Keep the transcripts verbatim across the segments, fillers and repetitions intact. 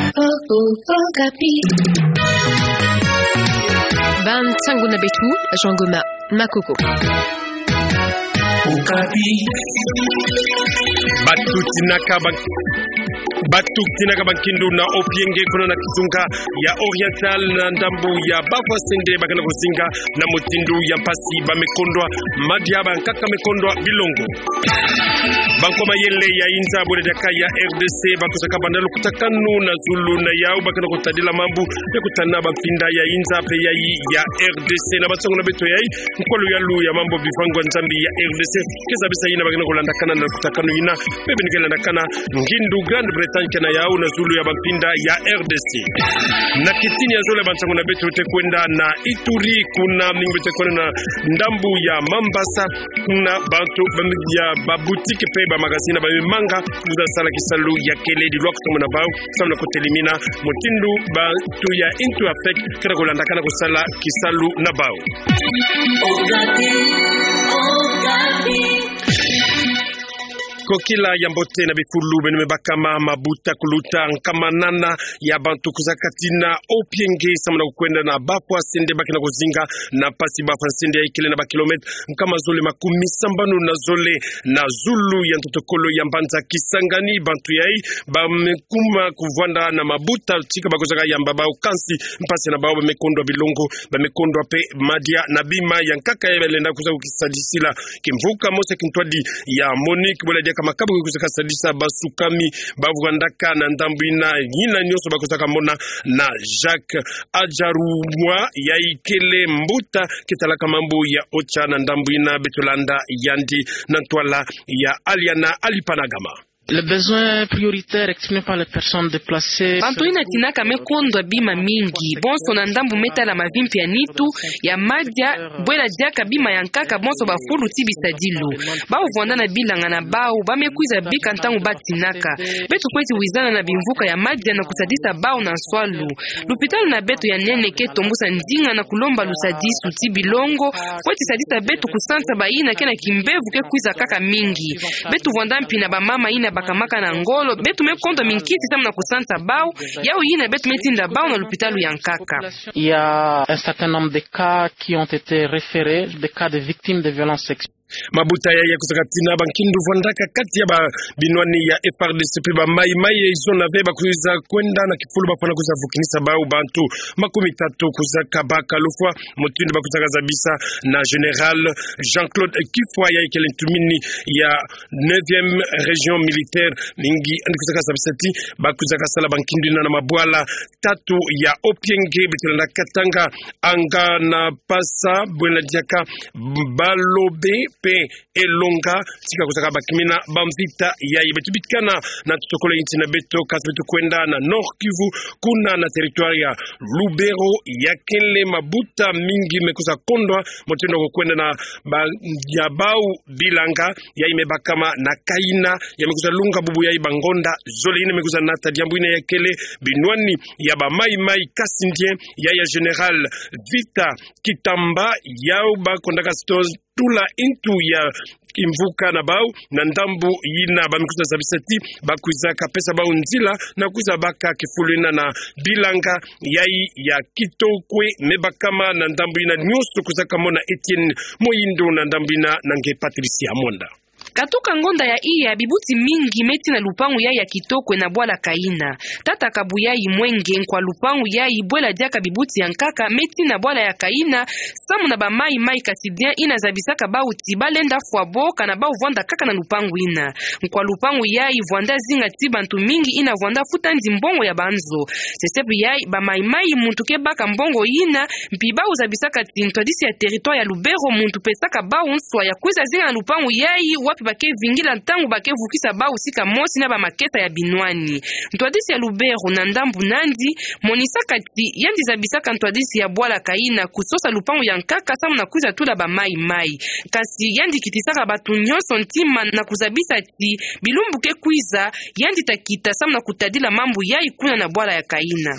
Oh, oh, Okapi. Ban tangu na betu, Jean Goma, Makoko. Okapi. Batu tinaka bak Batu tinaka bankindu na opienge kuna na kizunga ya oriental na ndambu ya Bafwa Sende bakana kusinga na mutindu ya mpasi bamekondwa madiaba nkaka mekondwa bilongo. Banko mayele ya inza bole daka ya R D C bakusaka bandalo kutakanu na Zulu na yao bakana kutadila mambu ya kutana bampinda ya inza pe ya ya R D C na batsongo na beto yai mkwalo yalu ya mambo bivango nzambi ya R D C keza bisa ina bakana kulandakana na kutakanu ina bebe nikela nakana ngindu Grande Bretagne na yao na Zulu ya bampinda ya R D C na kitini ya zole bantango na beto te kwenda na Ituri kuna mingi te kwenda na ndambu ya Mambasa kuna bantu ya babutike pe ba magazine ba manga kuza sala kisalu ya kele di lwa kusoma na bao sana kutelimina mutindu ba tu ya into affect kada kulanda kana kusala kisalu na bao. Okapi, Okapi. Kokila ya mbote na bifulu benime bakama mabuta kuluta nkamanana ya bantu kuzakatina opienge samana kukwenda na Bafwa Sende bakina kuzinga na pasi Bafwa Sende ya ikile na bakilometre nkama zole makumi sambanu na zole na Zulu ya ntotokolo ya mbanza Kisangani bantu yai bamekuma kuvwanda na mabuta tika bakuzaka ya mbabao kansi mpasi na bao bamekondwa bilongo bamekondwa pe madia na bima ya nkaka ya belenda kuza kukisadisila kimvuka mose kintwadi ya Monique bole makabu kuzaka sadisa basukami bavwandaka na ndambuina nyina nyoso bakuzaka mona na Jacques Ajarumwa ya ikele mbuta kitalaka mambo ya ocha na ndambuina betolanda yandi na ntwala ya Aliana Alipanagama. Le besoin prioritaire exprimé par les personnes déplacées. Bantuina tinaka mekondwa bima mingi. Bonso na ndambu meta la mavimpi ya nitu ya madia bwela diaka bima ya nkaka bonso bafulu tibisa dilu. Bao vwandana bilanga na bao bamekuiza bika ntangu batinaka. Betu kwezi wizana na bimvuka ya madia na kusadisa bao na swalu. Lupitalu na betu ya nene ke tombusa ndinga na kulomba lusadisu tibilongo. Kwezi sadisa betu kusansa baina kena kimbevu ke kuiza kaka mingi. Betu vwandampi na bamama ina bakamaka na ngolo betu mekonto minkiti tamna kusanta bao yao yina betu metinda bao na l'hôpital ya Nkaka. Il y a un certain nombre de cas qui ont été référés, des cas de victimes de violences sexuelles. Mabuta ya kusakatina bankindu vondaka kati ya ba binwani ya F R D C pe ba mai mai izo na veba kuiza kwenda na kifulu bapona kuza vukinisa bao bantu makumi tatu kuza kabaka lufwa mutindu bakuzaka zabisa na General Jean-Claude Kifwa ya ikelentumini ya neuvième région militaire mingi andikuzaka zabisati bakuzaka sala bankindu na mabwala tatu ya Opienge betela Katanga anga na pasa bwela diaka balobe pe elonga tika kusaka bakimina bamvita ya ibetubitkana na tutokolo inchi na beto kasbetu kwenda na Nord Kivu kuna na territoire ya Lubero ya kele mabuta mingi mekusa kondwa motendo kwenda na ba, ya bau bilanga ya imebakama na kaina ya mekusa lunga bubu ya ibangonda zole ine mekusa nata diambuina ya kele binwani ya ba mai mai kasindie ya ya General Vita Kitamba yao ba kondaka stores tula intu ya kimvuka na bau na ndambu yina bamikuza zabisati bakuzaka pesa bau nzila na kuza baka kifulina na bilanga yai ya kitokwe mebakama na ndambu yina nyusu kuzaka mona Etienne Moyindo na ndambu yina nange Patricia Monda. Katuka ngonda ya iya bibuti mingi meti na lupangu ya ya kitokwe na bwala kaina. Tata kabuya imwenge kwa lupangu ya ibwela diaka bibuti ya nkaka meti na bwala ya kaina. Samu na ba mai mai kasidia ina zabisaka bauti balenda fwa boka na bau vwanda kaka na lupangu ina. Kwa lupangu ya vwanda zinga tibantu mingi ina vwanda futa nzimbongo ya banzo. Sesepu ya ba mai mai muntu ke baka mbongo ina mpiba uzabisaka tintodisi ya territoire ya Lubero muntu pesaka bau nswa ya kuiza zinga na lupangu ya wapi bake vingila ntangu bake vukisa ba usika mosi na ba maketa ya binwani. Ntwadisi ya Lubero na ndambu nandi monisaka ti yandi zabisaka ntwadisi ya bwala kaina kusosa lupangu ya nkaka samu na kuza tula ba mai mai. Kasi yandi kitisaka batu nyonso ntima na kuzabisa ti bilumbuke kuiza yandi takita samu na kutadila mambu ya ikuna na bwala ya kaina.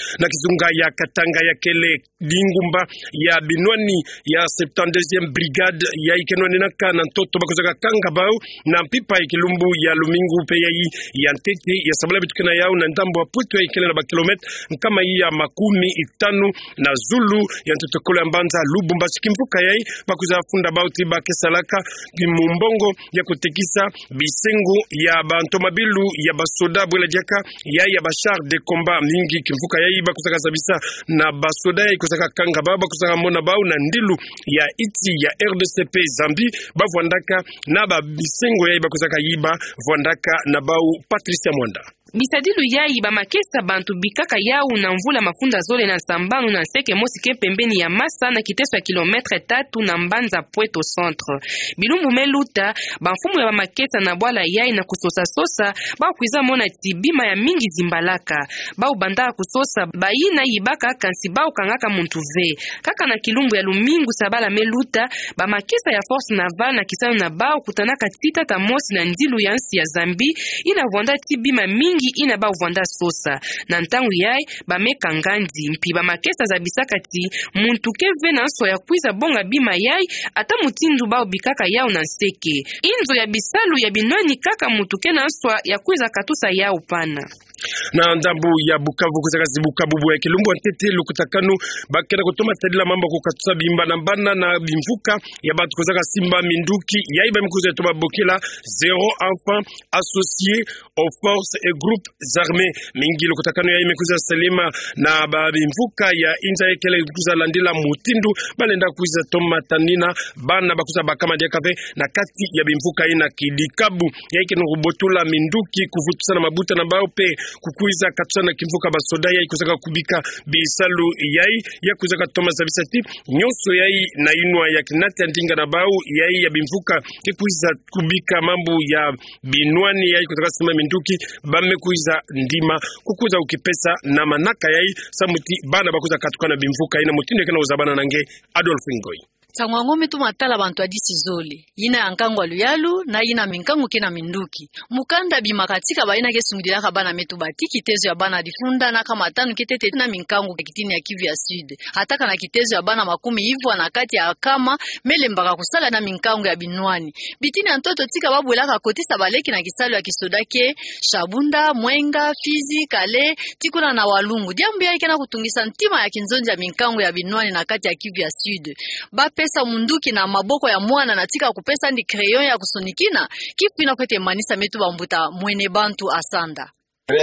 na kizunga ya Katanga ya Kele Dingumba ya Binwani ya septante-deuxième brigade ya ikenwani na kana ntoto bakozaka kanga bao na mpipa ikilumbu ya Lumingu pe ya yi ya Ntete ya sabala bitukana yao na ndambo wa Puto ya ikene na ba kilometre kama hii ya makumi itanu na Zulu ya ntotokolo ya Mbanza Lubumba sikimvuka yai bakuzafunda bao tiba kesalaka kimumbongo ya kutekisa bisengu ya bantomabilu ya basoda bwela jaka ya ya bachar de combat mingi kimvuka yai bakuzaka zabisa na basoda ya kusaka kanga baba kusaka mona bao na ndilu ya iti ya R D C P Zambi bavwandaka na ba bisengo yai bakuzaka yiba vwandaka na bao Patricia Mwanda. Bisadilu yai ba makesa bantu bikaka yau na mvula mafunda zole na sambanu na seke mosike pembeni ya masa na kiteso ya kilometre tatu na Mbanza Pweto Centre. Bilumbu meluta banfumu ya ba makesa na bwala yai na kusosa sosa ba kuiza mona tibima ya mingi zimbalaka. Ba ubanda kusosa baina yibaka kansi ba ukangaka muntu ve. Kaka na kilumbu ya Lumingu sabala meluta ba makesa ya force naval na kisano na ba kutanaka tita tamosi na ndilu ya nsi ya Zambi ina vonda tibima mingi ina ba uvanda sosa na ntangu yai ba meka ngandi mpi ba makesa za bisakati muntu keve na nso ya kuiza bonga bima yai ata mutindu ba bikaka yao na nseke inzo ya bisalu ya binwani kaka muntu ke na nso ya kuiza katusa yao pana na ndambu ya Bukavu kuzaka zibuka bubu ya kilumbu Ntete lukutakanu bakena kutoma tadila mambo kukatusa bimba na mbana na bimvuka ya batu kuzaka Simba Minduki yaiba mikuza ya toba Bokila zéro enfant associé aux forces et groupes armés mingi lukutakanu ya imekuza Selema na ba bimvuka ya inza yekele kuza landila Mutindu balenda kuza toma tanina bana bakuza bakama diakave na kati ya bimvuka ina Kidikabu ya ikenu kubotula Minduki kuvutusa na mabuta na baope kukuiza katsana kimvuka basoda yai kuzaka kubika bisalu yai ya kuzaka Thomas Abisati nyoso yai na inwa ya kinati ndinga na bau yai ya bimvuka kikuiza kubika mambo ya binwani yai kuzaka Sima Minduki bame kuiza ndima kukuza ukipesa na manaka yai samuti bana bakuza katukana bimvuka ina mutindo kana uzabana nange Adolf Ngoi. Tangwa ngome tu matala bantu adisi zole ina yankangwa luyalu na ina minkangu kena Minduki mukanda bimakatika baina kesungidira kabana metu batiki tezo ya bana difunda na kama tanu kitete na minkangu kitini ya Kivu ya Sud hataka na kitezo ya bana makumi hivyo na kati ya kama mele mbaka kusala na minkangu ya binwani bitini antoto tika babu laka kotisa baleki na kisalu ya kisodake Shabunda Mwenga Fizi Kale tikuna na Walungu diambu ya ikena kutungisa ntima ya kinzonja minkangu ya binwani na kati ya Kivu ya Sud ba pesa munduki na maboko ya mwana na tika kupesa ndi crayon ya kusonikina kifina kwete manisa metu bambuta mwene bantu asanda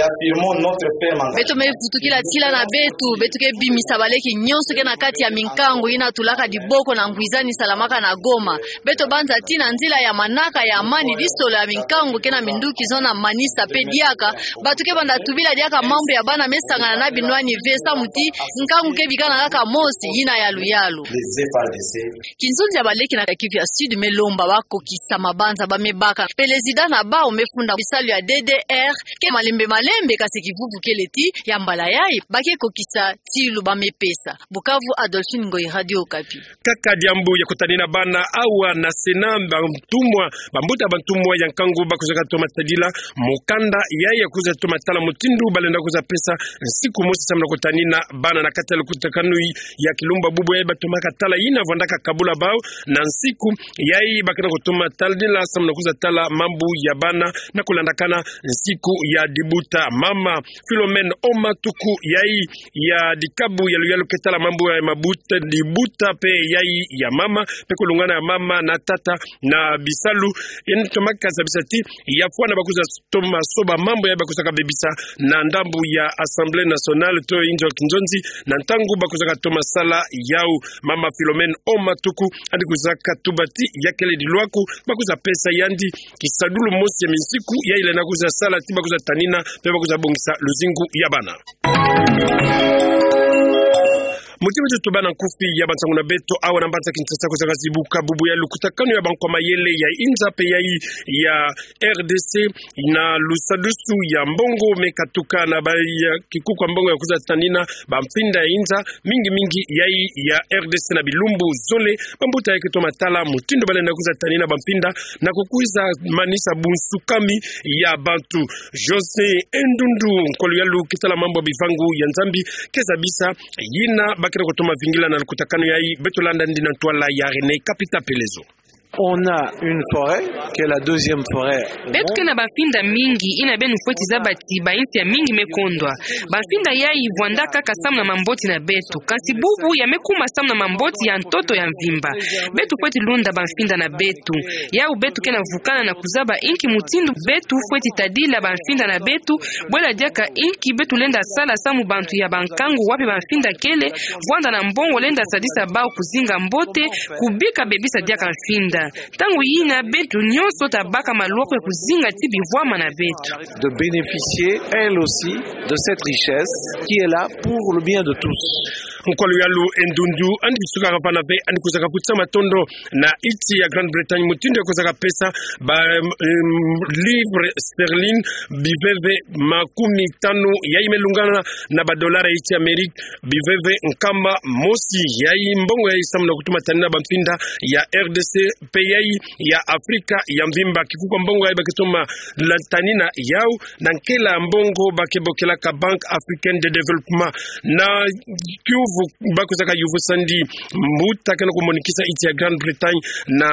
beto mefutukila tila na betu betu ke bimisa baleki nyonso ke na kati ya minkangu ina tulaka diboko na ngwizani salamaka na Goma beto banza tina nzila ya manaka ya amani distolo ya minkangu ke na Minduki zona manisa pe diaka batu ke banda tubila diaka mambo ya bana mesangana na binwani vesa muti nkangu ke bikana kaka mosi ina ya luyalu kinzonzi ya baleki na Kivu ya Sud melomba wako kisa mabanza bamebaka pelezida na bao mefunda bisalu ya D D R ke malembe malembe kasi kivuvu keleti ya mbala yai bake kokisa tilu bamepesa. Bukavu, Adolphine Ngoi, Radio Okapi. Kaka diambu ya kutanina bana awa na sena bantumwa bambuta bantumwa ya nkangu bakuzaka toma tadila mukanda yai ya kuza toma tala mutindu balenda kuza pesa siku mosi samna kutanina bana na katala kutakanu ya kilumba bubu yai batoma katala ina vandaka kabula bao na siku yai bakana kutoma tala samna kuza tala mambu ya bana na kulandakana siku ya dibuta mama Philomene Omatuku yai ya dikabu ya luyalu ketala mambo ya mabuta dibuta pe yai ya mama pe kulungana ya mama na tata na bisalu yen tomaka zabisati ya fwana bakuza toma soba mambo ya bakuza kabebisa na ndambu ya Assemblée nationale to injo kinjonzi na ntangu bakuza toma sala yao mama Philomene Omatuku andi kuzaka tubati ya kele dilwaku bakuza pesa yandi kisadulu mosi ya misiku ya ile na kuza sala tiba kuza tanina pe bakuza bongisa luzingu ya bana. Mutima joto bana kufi ya bantangu na beto awa na banza Kinshasa kozaka zibuka bubu ya lukutakano ya banko mayele ya inza pe ya ya R D C na lusadusu ya mbongo mekatuka na ba ya kikuku mbongo ya kuza tanina bampinda ya inza mingi mingi ya ya R D C na bilumbu zole bambuta ya kito matala mutindo bale na kuza tanina bampinda na kukuiza manisa bunsukami ya bantu Jose Endundu nkolu ya lukitala mambo bivangu ya nzambi keza bisa yina bakira kutoma vingila na lukutakano ya Betolanda ndina twala ya René Kapita Pelezo. On a une forêt qui est la deuxième forêt. Betu kena bafinda mingi ina benu foti za bati ba inti ya mingi mekondwa. Bafinda ya ivwanda kaka samna mamboti na betu. Kasi bubu ya mekuma samna mamboti ya ntoto ya mvimba. Betu foti lunda bafinda na betu. Ya u betu kena vukana na kuzaba inki mutindu betu foti tadila bafinda na betu. Bwela diaka inki betu lenda sala samu bantu ya bankangu wapi bafinda kele. Vwanda na mbongo lenda sadisa bao kuzinga mbote. Kubika bebisa diaka mfinda. Tangu yina betu nyonso tabaka maloko ya kuzinga tibi vwama na betu. De bénéficier elle aussi de cette richesse qui est là pour le bien de tous. Nkolo yalu Endundu andi suka kapana pe andi kuzaka futsa matondo na iti ya Grande Bretagne mutindo kuzaka pesa ba um, livre sterling biveve makumi tano ya imelungana na ba dolara iti Amerika biveve nkamba mosi ya mbongo ya isamna kutuma tanina bampinda ya R D C P I ya Afrika ya mvimba kikuko mbongo ya bakitoma lantanina yao na nkela mbongo bakebokela ka Bank Africaine de Développement na Kiuvu bakuzaka yuvu sandi mbuta kana kumonikisa iti ya Grande Bretagne na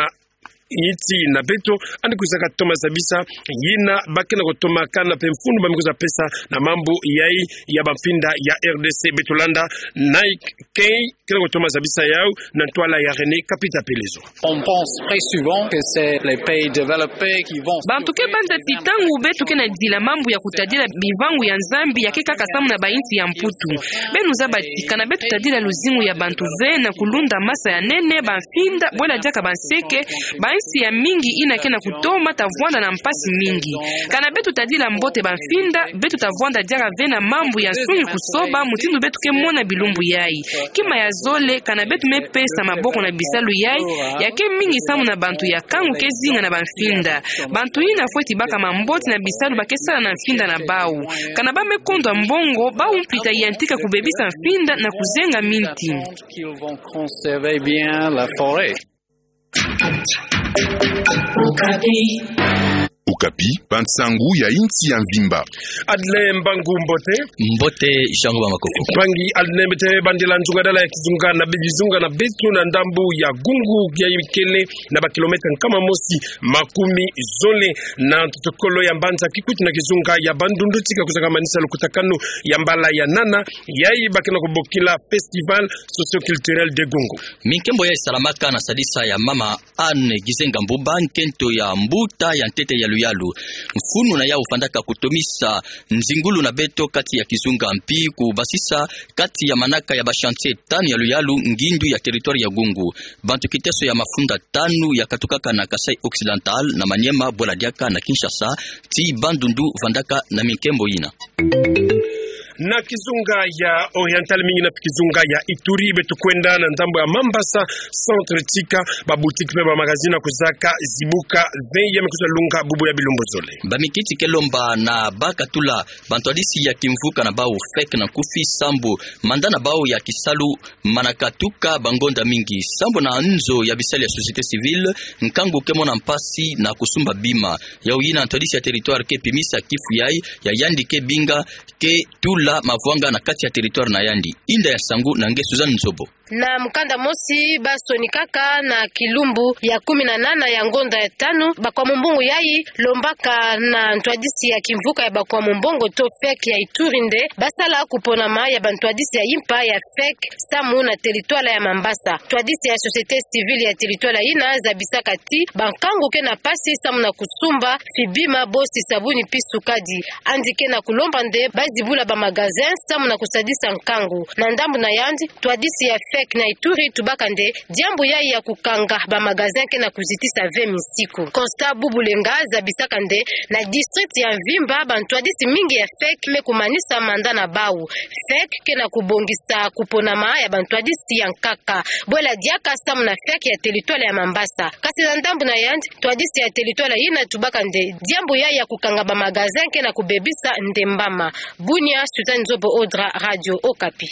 iti na beto andi kuzaka Thomas Abisa yina bakena kutoma kana pemfundu bamikuza pesa na mambo yai ya bafinda ya R D C Betolanda Nike K kana kutoma Abisa yao na twala ya René Kapita Pelezo. On pense très souvent que c'est les pays développés qui vont bantu ke banza titangu betu kena dila mambo ya kutadila bivangu ya nzambi ya keka kasamu na bainti ya mputu benu zabatika na betu tadila luzimu ya bantu vena kulunda masa ya nene bafinda bwela jaka banseke bainsi ya mingi ina kena kutoma tavwanda na mpasi mingi kana betu tadila mbote bafinda betu tavwanda jaka vena mambo ya sungi kusoba mutindu betu ke mona bilumbu yai kima ya zole kana betu mepesa maboko na bisalu yai yake mingi samu na bantu ya kangu kezinga na bafinda bantu ina fweti baka mamboti na bisalu bakesala na finda na bau kana bame kondo mbongo bau mpita yantika kubebisa finda na kuzenga minti qu'ils vont conserver bien la forêt. Ukapi, Pantsangu ya inti ya mvimba. Adle mbangu mbote. Mbote jangu wa makoko. Pangi adle mbete bandila nzunga dala ya kizunga na bizunga na betu na ndambu ya gungu ya imkele na ba kilometa kama mosi makumi zole na tutokolo ya mbanza kikuti na kizunga ya bandundu tika kuzaka manisa lukutakanu ya mbala ya nana yai bakina kubokila festival socio-culturel de gungu. Minkembo ya salamaka na sadisa ya mama Anne Gizenga Mbuba nkento ya mbuta ya ntete ya yalu mfunu na ya ufandaka kutomisa nzingulu na beto kati ya kizunga mpi kubasisa kati ya manaka ya bashantie tanu ya luyalu ngindu ya teritori ya gungu bantu kiteso ya mafunda tanu ya katukaka na Kasai Occidental na Manyema Boladiaka na Kinshasa ti bandundu vandaka na minkembo ina na kizunga ya Oriental mingi na kizunga ya Ituri betu kwenda na ndambo ya Mambasa centre tika ba boutique pe ba magazine kuzaka zibuka veye mekuza lunga bubu ya bilumbu zole ba mikiti kelomba na bakatula bantwadisi ya kimvuka na bao fek na kufi sambo mandana bao ya kisalu manakatuka bangonda mingi sambo na nzo ya bisali ya société civile nkango kemo na mpasi na kusumba bima ya uyina antwadisi ya territoire ke pimisa kifu yai ya yandi ke binga ke tula mavwanga na kati ya territoire na yandi inda ya sangu na nge Suzanne Nzobo na mkanda mosi basoni kaka na kilumbu ya kumi na nana ya ngonda ya tano bakwa mumbungu yai lombaka na ntwadisi ya kimvuka ya bakwa mumbongo to fek ya Iturinde basala kupona ma ya bantwadisi ya impa ya fek samu na territoire ya Mambasa twadisi ya société civile ya territoire ina za bisakati bankangu ke na pasi samu na kusumba fibima bosi sabuni pisukadi andike na kulomba nde bazibula ba magazin samu na kusadisa nkangu na ndambu na yandi twadisi ya F E C na Ituri tubakande diambo yai ya kukanga ba magazin ke na kuzitisa ve misiku. Constat Bubulenga zabisakande na district ya Vimba bantu adisi mingi ya F E C me kumanisa manda na bau. F E C ke na kubongisa kuponama ya bantu adisi ya Nkaka. Bwela diaka samu na F E C ya territoire ya Mambasa. Kasi ndambu na yandi tu adisi ya territoire yina tubakande diambo yai ya kukanga ba magazin ke na kubebisa ndembama. Bunia Suzanne Zobo Odra Radio Okapi.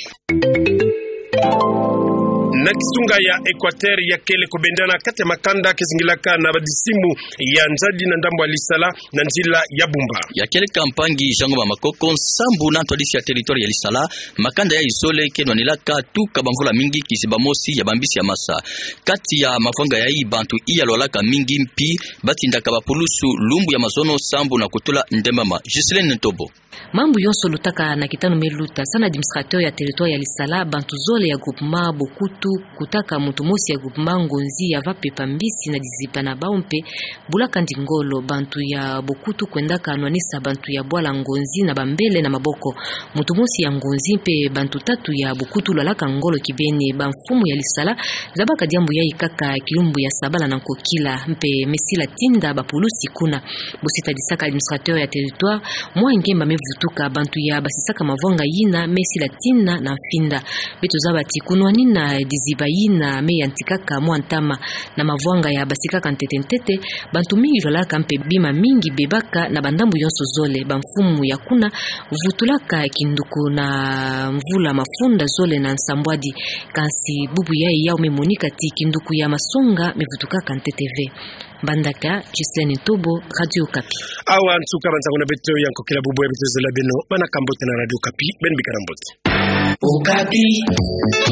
Na kisunga ya Equateur ya kele kubendana kati ya makanda kizingilaka na badisimu ya Nzadi na ndambo alisala na njila ya Bumba ya kele kampangi jango ba makoko sambu na twadisi ya territoire ya Lisala makanda ya isole kenwa nilaka tu kabamvula mingi kisiba mosi ya bambisi ya masa kati ya mafanga ya hii bantu iya lolaka mingi mpi batinda kabapulusu lumbu ya mazono sambu na kutula ndembama Giseline Ntobo. Mambu yonso lutaka na kitano meluta sana administrateur ya territoire ya Lisala bantu zole ya groupement Bokutu kutaka mutu mosi ya groupement Ngonzi ya vape pambisi na dizipa na baumpe bulaka ndingolo bantu ya Bokutu kwendaka anwanisa bantu ya Bwala Ngonzi na bambele na maboko mutu mosi ya Ngonzi mpe bantu tatu ya Bokutu lalaka ngolo kibene bamfumu ya Lisala zabaka diambu ya ikaka kilumbu ya Sabala na Nkokila mpe mesila tinda bapulusi kuna busita disaka administrateur ya territoire mwa ngemba mevutuka bantu ya basisaka mavonga yina mesila tina na finda beto zabati kunwani na diziba yina me yantikaka mwantama na mavwanga ya basikaka ntetentete bantu mingi jolaka mpe bima mingi bebaka na bandambu yonso zole bamfumu ya kuna vutulaka kinduku na mvula mafunda zole na nsambwadi kansi bubu ya yao memonika ti kinduku ya masonga mevutukaka nteteve Bandaka Giseline Ntobo Radio Okapi. Awa ntuka banza kuna beto yanko kila bubu ya beto zela beno bana kambote na Radio Okapi ben bikarambote. Okapi.